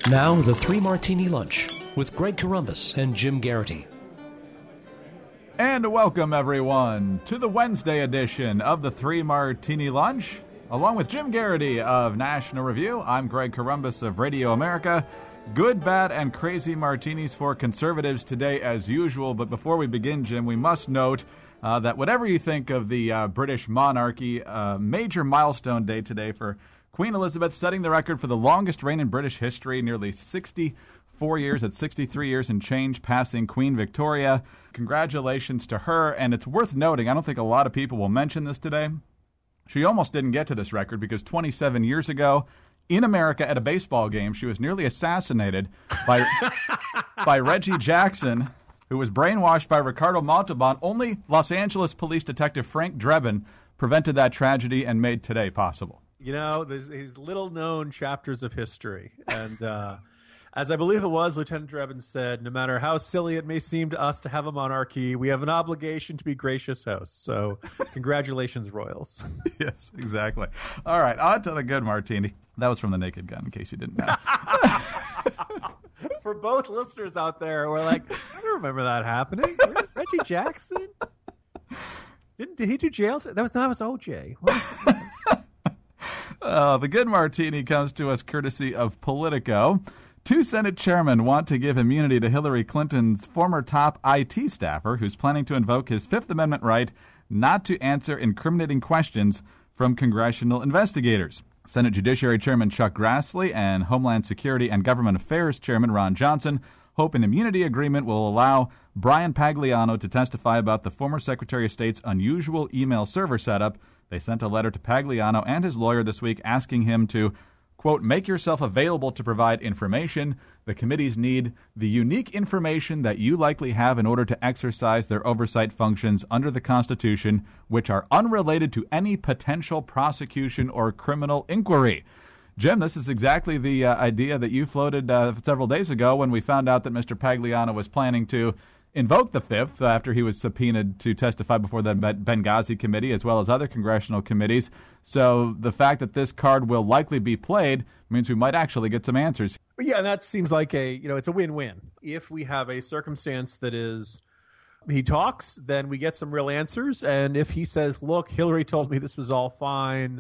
Now, the Three Martini Lunch with Greg Corombos and Jim Garrity. And welcome, everyone, to the Wednesday edition of the Three Martini Lunch. Along with Jim Garrity of National Review, I'm Greg Corombos of Radio America. Good, bad, and crazy martinis for conservatives today as usual. But before we begin, Jim, we must note that whatever you think of the British monarchy, major milestone day today for Queen Elizabeth, setting the record for the longest reign in British history, nearly 64 years, at 63 years and change, passing Queen Victoria. Congratulations to her, and it's worth noting, I don't think a lot of people will mention this today, she almost didn't get to this record because 27 years ago, in America at a baseball game, she was nearly assassinated by Reggie Jackson, who was brainwashed by Ricardo Montalban. Only Los Angeles Police Detective Frank Drebin prevented that tragedy and made today possible. You know, there's these little-known chapters of history. And as I believe it was, Lieutenant Drebin said, no matter how silly it may seem to us to have a monarchy, we have an obligation to be gracious hosts. So congratulations, Royals. Yes, exactly. All right, on to the good martini. That was from The Naked Gun, in case you didn't know. For both listeners out there, we're like, I don't remember that happening. Reggie Jackson? Did he do jail? That was OJ. The good martini comes to us courtesy of Politico. 2 Senate chairmen want to give immunity to Hillary Clinton's former top IT staffer who's planning to invoke his Fifth Amendment right not to answer incriminating questions from congressional investigators. Senate Judiciary Chairman Chuck Grassley and Homeland Security and Government Affairs Chairman Ron Johnson hope an immunity agreement will allow Brian Pagliano to testify about the former Secretary of State's unusual email server setup. They sent a letter to Pagliano and his lawyer this week asking him to, quote, make yourself available to provide information. The committees need the unique information that you likely have in order to exercise their oversight functions under the Constitution, which are unrelated to any potential prosecution or criminal inquiry. Jim, this is exactly the idea that you floated several days ago when we found out that Mr. Pagliano was planning to invoke the Fifth after he was subpoenaed to testify before the Benghazi committee as well as other congressional committees. So the fact that this card will likely be played means we might actually get some answers. Yeah, and that seems like it's a win-win. If we have a circumstance that is he talks, then we get some real answers. And if he says, look, Hillary told me this was all fine,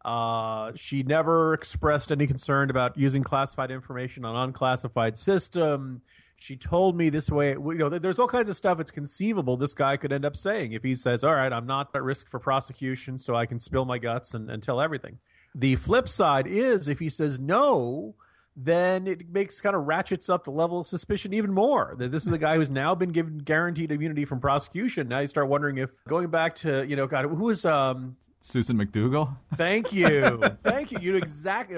she never expressed any concern about using classified information on unclassified system. She told me this way, there's all kinds of stuff it's conceivable this guy could end up saying if he says, all right, I'm not at risk for prosecution, so I can spill my guts and tell everything. The flip side is if he says no, then it ratchets up the level of suspicion even more. That this is a guy who's now been given guaranteed immunity from prosecution. Now you start wondering if, going back to, who was Susan McDougal? Thank you. Thank you. You exactly.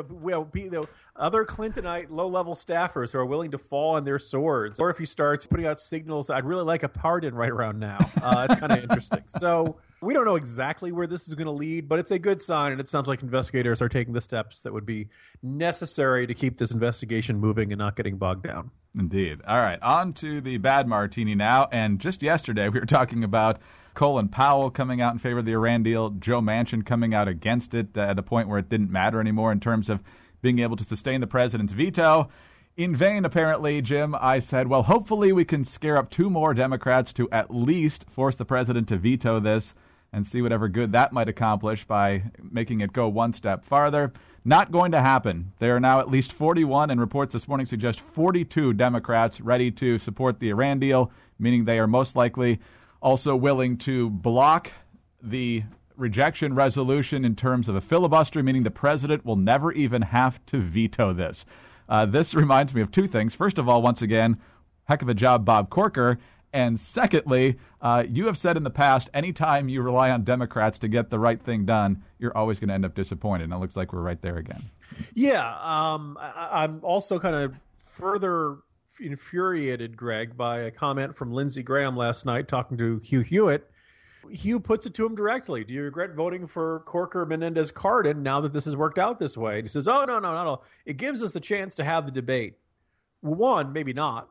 Other Clintonite low-level staffers who are willing to fall on their swords. Or if he starts putting out signals, I'd really like a pardon right around now. It's kind of interesting. So we don't know exactly where this is going to lead, but it's a good sign, and it sounds like investigators are taking the steps that would be necessary to keep this investigation moving and not getting bogged down. Indeed. All right, on to the bad martini now. And just yesterday we were talking about Colin Powell coming out in favor of the Iran deal, Joe Manchin coming out against it at a point where it didn't matter anymore in terms of being able to sustain the president's veto. In vain, apparently, Jim. I said, well, hopefully we can scare up 2 more Democrats to at least force the president to veto this and see whatever good that might accomplish by making it go one step farther. Not going to happen. There are now at least 41, and reports this morning suggest 42 Democrats ready to support the Iran deal, meaning they are most likely also willing to block the rejection resolution in terms of a filibuster, meaning the president will never even have to veto this. This reminds me of 2 things. First of all, once again, heck of a job, Bob Corker. And secondly, you have said in the past, anytime you rely on Democrats to get the right thing done, you're always going to end up disappointed. And it looks like we're right there again. Yeah. I'm also kind of further infuriated, Greg, by a comment from Lindsey Graham last night talking to Hugh Hewitt. Hugh puts it to him directly. Do you regret voting for Corker Menendez Cardin now that this has worked out this way? And he says, oh, no. It gives us a chance to have the debate. Well, 1, maybe not.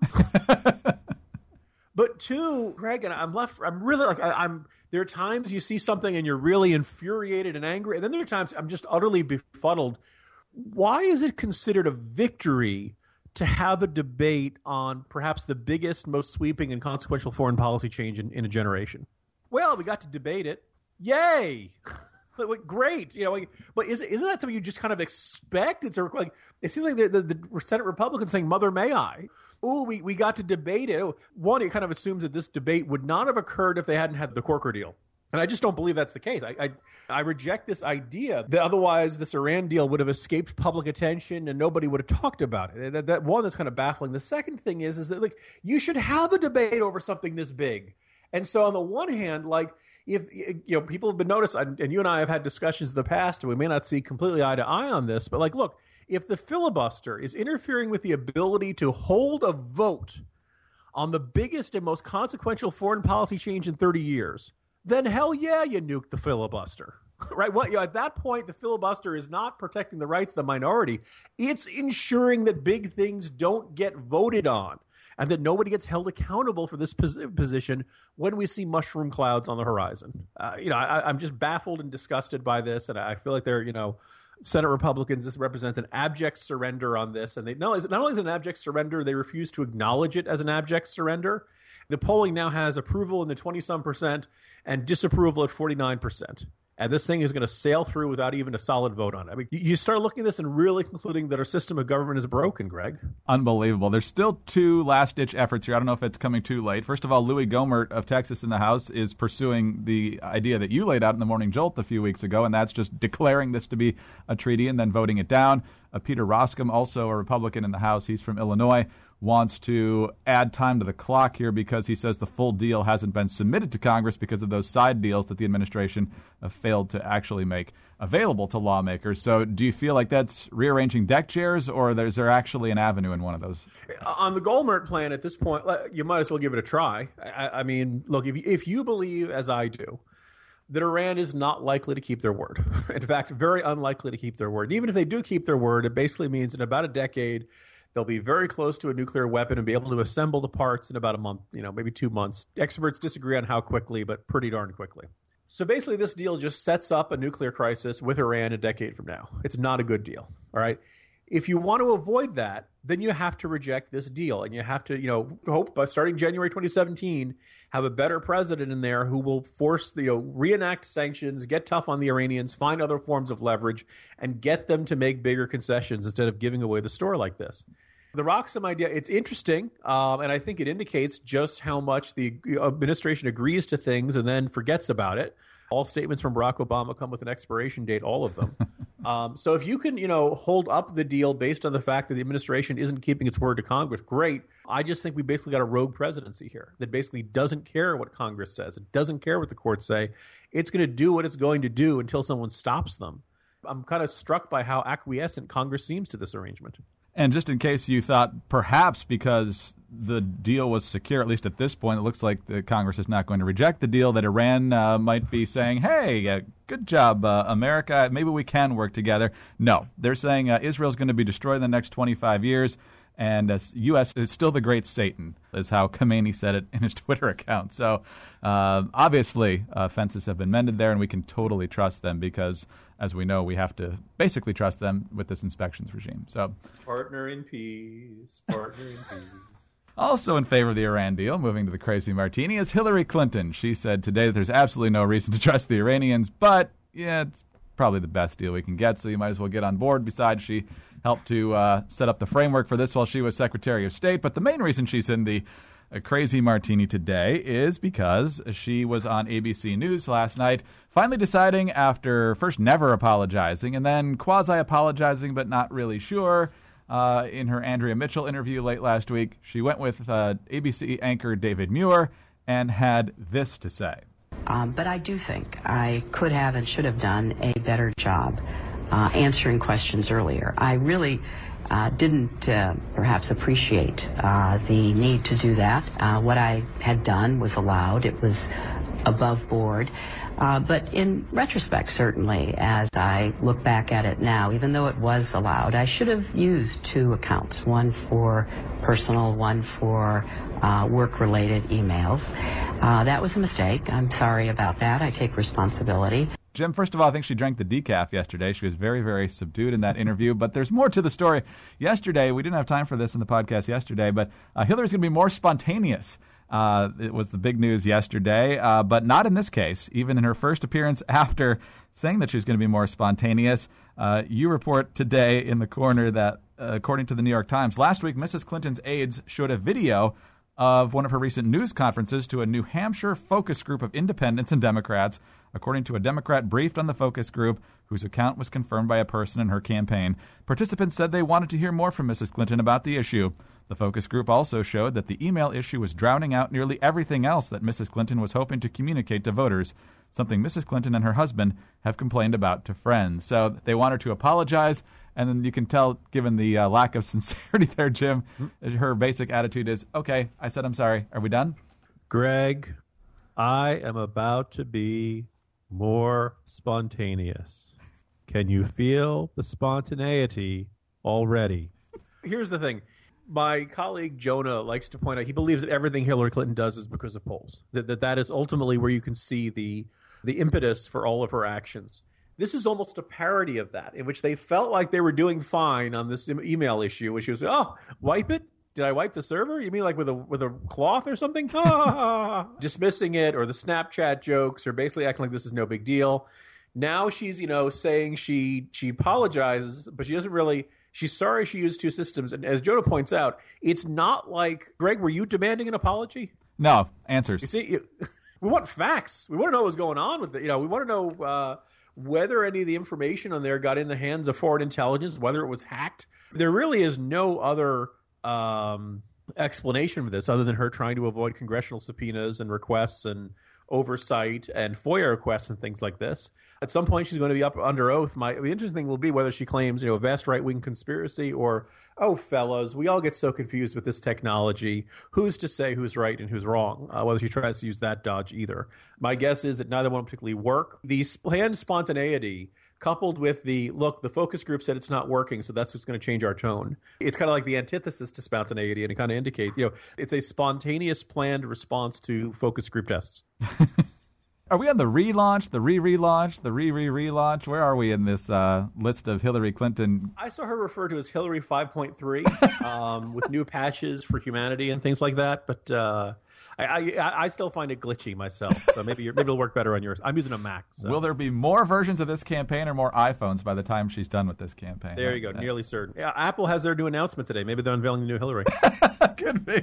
But 2, Greg, and there are times you see something and you're really infuriated and angry. And then there are times I'm just utterly befuddled. Why is it considered a victory to have a debate on perhaps the biggest, most sweeping and consequential foreign policy change in a generation. Well, we got to debate it. Yay! Great, but isn't that something you just kind of expect? It seems like the Senate Republicans saying, "Mother, may I?" Oh, we got to debate it. One, it kind of assumes that this debate would not have occurred if they hadn't had the Corker deal. And I just don't believe that's the case. I reject this idea that otherwise this Iran deal would have escaped public attention and nobody would have talked about it. That one, that's kind of baffling. The second thing is that you should have a debate over something this big. And so on the one hand, if people have been noticed, and you and I have had discussions in the past, and we may not see completely eye to eye on this, but look, if the filibuster is interfering with the ability to hold a vote on the biggest and most consequential foreign policy change in 30 years, then hell yeah, you nuke the filibuster, right? At that point, the filibuster is not protecting the rights of the minority. It's ensuring that big things don't get voted on and that nobody gets held accountable for this position when we see mushroom clouds on the horizon. I'm just baffled and disgusted by this, and I feel like they're, Senate Republicans, this represents an abject surrender on this. And not only is it an abject surrender, they refuse to acknowledge it as an abject surrender. The polling now has approval in the 20-some% and disapproval at 49%. And this thing is going to sail through without even a solid vote on it. I mean, you start looking at this and really concluding that our system of government is broken, Greg. Unbelievable. There's still two last-ditch efforts here. I don't know if it's coming too late. First of all, Louis Gohmert of Texas in the House is pursuing the idea that you laid out in the Morning Jolt a few weeks ago, and that's just declaring this to be a treaty and then voting it down. Peter Roskam, also a Republican in the House, he's from Illinois, wants to add time to the clock here because he says the full deal hasn't been submitted to Congress because of those side deals that the administration failed to actually make available to lawmakers. So do you feel like that's rearranging deck chairs, or is there actually an avenue in one of those? On the Gohmert plan at this point, you might as well give it a try. I mean, look, if you believe, as I do, that Iran is not likely to keep their word. In fact, very unlikely to keep their word. And even if they do keep their word, it basically means in about a decade, they'll be very close to a nuclear weapon and be able to assemble the parts in about a month, maybe 2 months. Experts disagree on how quickly, but pretty darn quickly. So basically, this deal just sets up a nuclear crisis with Iran a decade from now. It's not a good deal, all right? If you want to avoid that, then you have to reject this deal, and you have to, hope by starting January 2017, have a better president in there who will force reenact sanctions, get tough on the Iranians, find other forms of leverage, and get them to make bigger concessions instead of giving away the store like this. The Roxham idea, it's interesting, and I think it indicates just how much the administration agrees to things and then forgets about it. All statements from Barack Obama come with an expiration date, all of them. So if you can, hold up the deal based on the fact that the administration isn't keeping its word to Congress, great. I just think we basically got a rogue presidency here that basically doesn't care what Congress says. It doesn't care what the courts say. It's going to do what it's going to do until someone stops them. I'm kind of struck by how acquiescent Congress seems to this arrangement. And just in case you thought perhaps because the deal was secure, at least at this point, it looks like the Congress is not going to reject the deal, that Iran might be saying, hey, good job, America, maybe we can work together. No, they're saying Israel's going to be destroyed in the next 25 years, and U.S. is still the great Satan, is how Khamenei said it in his Twitter account. So obviously fences have been mended there, and we can totally trust them because, as we know, we have to basically trust them with this inspections regime. So, partner in peace, partner in peace. Also in favor of the Iran deal, moving to the Crazy Martini, is Hillary Clinton. She said today that there's absolutely no reason to trust the Iranians, but it's probably the best deal we can get, so you might as well get on board. Besides, she helped to set up the framework for this while she was Secretary of State. But the main reason she's in the Crazy Martini today is because she was on ABC News last night, finally deciding after first never apologizing and then quasi-apologizing but not really sure. In her Andrea Mitchell interview late last week, she went with ABC anchor David Muir and had this to say. But I do think I could have and should have done a better job answering questions earlier. I really didn't perhaps appreciate the need to do that. What I had done was allowed. It was above board. But in retrospect, certainly, as I look back at it now, even though it was allowed, I should have used two accounts, one for personal, one for work-related emails. That was a mistake. I'm sorry about that. I take responsibility. Jim, first of all, I think she drank the decaf yesterday. She was very, very subdued in that interview. But there's more to the story. Yesterday, we didn't have time for this in the podcast yesterday, but Hillary's going to be more spontaneous. It was the big news yesterday, but not in this case. Even in her first appearance after saying that she was going to be more spontaneous, you report today in the corner that, according to the New York Times, last week Mrs. Clinton's aides showed a video of one of her recent news conferences to a New Hampshire focus group of independents and Democrats, according to a Democrat briefed on the focus group, whose account was confirmed by a person in her campaign. Participants said they wanted to hear more from Mrs. Clinton about the issue. The focus group also showed that the email issue was drowning out nearly everything else that Mrs. Clinton was hoping to communicate to voters, something Mrs. Clinton and her husband have complained about to friends. So they want her to apologize, and then you can tell, given the lack of sincerity there, Jim, her basic attitude is, okay, I said I'm sorry. Are we done? Greg, I am about to be more spontaneous. Can you feel the spontaneity already? Here's the thing. My colleague Jonah likes to point out he believes that everything Hillary Clinton does is because of polls. That is ultimately where you can see the impetus for all of her actions. This is almost a parody of that, in which they felt like they were doing fine on this email issue, which was, oh, wipe it? Did I wipe the server? You mean like with a cloth or something? Dismissing it, or the Snapchat jokes, or basically acting like this is no big deal. Now she's, saying she apologizes, but she doesn't really. She's sorry she used two systems. And as Jonah points out, it's not like, Greg, were you demanding an apology? No. Answers. You see, we want facts. We want to know what's going on with it. We want to know whether any of the information on there got in the hands of foreign intelligence, whether it was hacked. There really is no other explanation for this other than her trying to avoid congressional subpoenas and requests and oversight and FOIA requests and things like this. At some point, she's going to be up under oath. The interesting thing will be whether she claims, a vast right-wing conspiracy, or, oh, fellas, we all get so confused with this technology. Who's to say who's right and who's wrong? Whether she tries to use that dodge either. My guess is that neither one will particularly work. The planned spontaneity, coupled with the focus group said it's not working, so that's what's going to change our tone. It's kind of like the antithesis to spontaneity, and it kind of indicates, it's a spontaneous planned response to focus group tests. Are we on the relaunch, the re-relaunch, the re-relaunch? Where are we in this list of Hillary Clinton? I saw her referred to as Hillary 5.3 with new patches for humanity and things like that. But I still find it glitchy myself. So maybe it'll work better on yours. I'm using a Mac. So. Will there be more versions of this campaign or more iPhones by the time she's done with this campaign? There you go. Nearly certain. Yeah, Apple has their new announcement today. Maybe they're unveiling the new Hillary. Could be.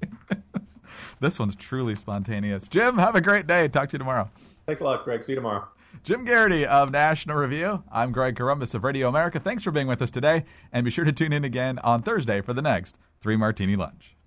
This one's truly spontaneous. Jim, have a great day. Talk to you tomorrow. Thanks a lot, Greg. See you tomorrow. Jim Garrity of National Review. I'm Greg Corombos of Radio America. Thanks for being with us today, and be sure to tune in again on Thursday for the next 3 Martini Lunch.